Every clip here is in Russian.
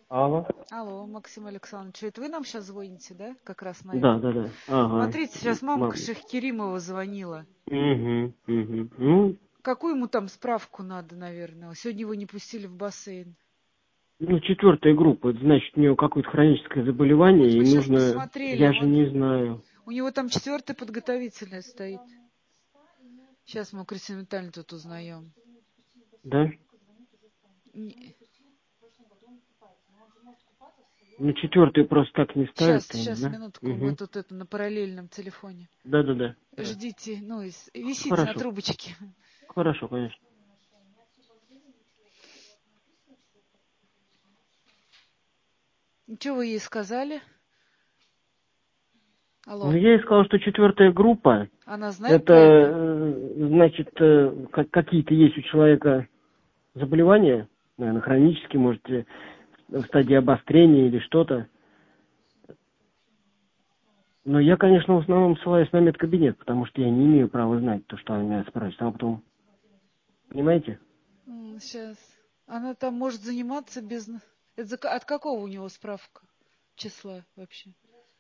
Алло. Алло, Максим Александрович, это вы нам сейчас звоните, да? Как раз на Да, это. да, да. Ага. Смотрите, сейчас мамка Мам. Шахкеримова звонила. Угу, угу. Ну, Какую ему там справку надо, наверное? Сегодня его не пустили в бассейн. ну, 4-я группа, это значит, у него какое-то хроническое заболевание, Вот и мы сейчас нужно, посмотрели, я же не знаю. у него там 4-я подготовительная стоит. Сейчас мы у Кристины Витальевны тут узнаем. Да? Не- Ну, 4-ю просто так не ставят, Сейчас, да? минутку, мы Угу. тут это на параллельном телефоне. Да, да, да. Ждите, ну, висите на Хорошо. трубочке. Хорошо, конечно. Что вы ей сказали? Ну, Алло, я ей сказал, что 4-я группа, она знает это, про это? значит, какие-то есть у человека заболевания, наверное, хронические, может, в стадии обострения или что-то. Но я, конечно, в основном ссылаюсь на медкабинет, потому что я не имею права знать то, что она меня спрашивает. А потом, понимаете? Сейчас. Она там может заниматься без... Это от какого у него справка? Числа вообще?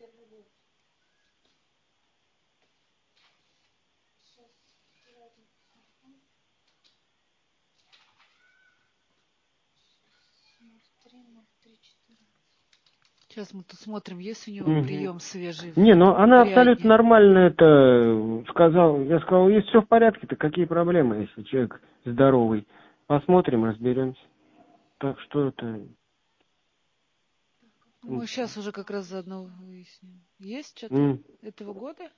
Сейчас мы тут смотрим, есть у него Угу. прием свежий в Не, ну этом она абсолютно Бриадне. нормально это сказала. Я сказал, если все в порядке, то какие проблемы, если человек здоровый? Посмотрим, разберемся. Так что это... Мы сейчас уже как раз заодно выясним. Есть что-то м, этого года?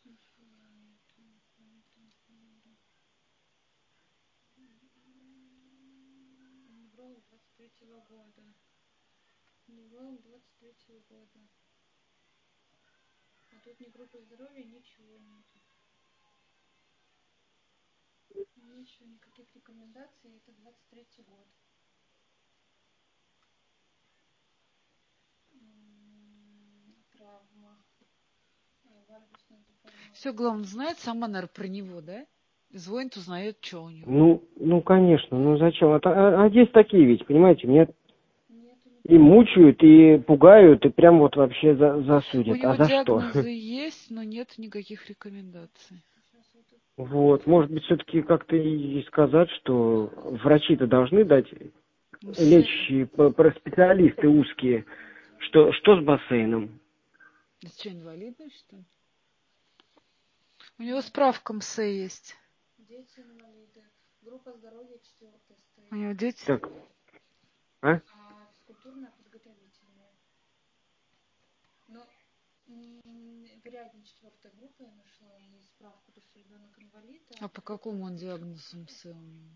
Все, главное, знает сама, наверное, про него, да? Звонит, узнает, что у него. ну, конечно, ну зачем? А есть такие ведь, понимаете, меня и мучают, и пугают, и прям вот вообще У засудят. А него за что? диагнозы есть, но нет никаких рекомендаций. Вот, может быть, все-таки как-то и сказать, что врачи-то должны дать, Ну, лечащие специалисты узкие, что с бассейном? это что, инвалидный, что ли? У него справка МСЭ есть. У него дети. Так, а? А по какому он диагнозу МСЭ у него?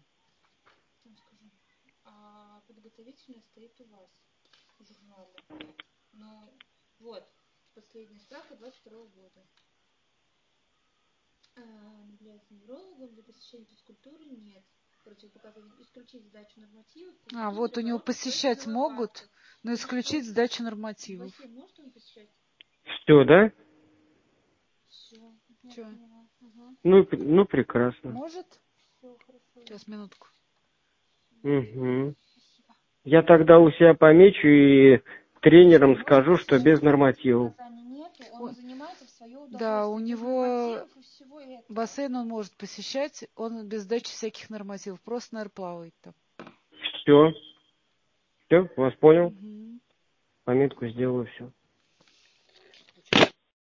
А, вот у него посещать могут, но исключить сдачу нормативов. Все, да? Че? Ну, прекрасно. Может? Сейчас, минутку. Угу. Я тогда у себя помечу и тренерам скажу, что без нормативов. Да, у него бассейн он может посещать, он без сдачи всяких нормативов, просто, наверное, плавает там. Все, вас понял. Мгм. Пометку сделаю, все.